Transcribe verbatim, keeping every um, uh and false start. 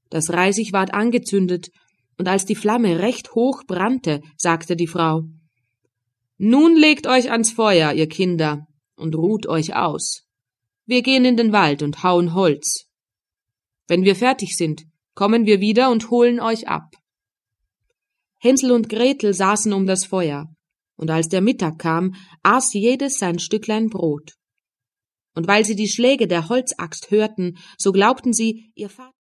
Das Reisig ward angezündet, und als die Flamme recht hoch brannte, sagte die Frau: »Nun legt euch ans Feuer, ihr Kinder, und ruht euch aus. Wir gehen in den Wald und hauen Holz. Wenn wir fertig sind, kommen wir wieder und holen euch ab.« Hänsel und Gretel saßen um das Feuer, und als der Mittag kam, aß jedes sein Stücklein Brot. Und weil sie die Schläge der Holzaxt hörten, so glaubten sie, ihr Vater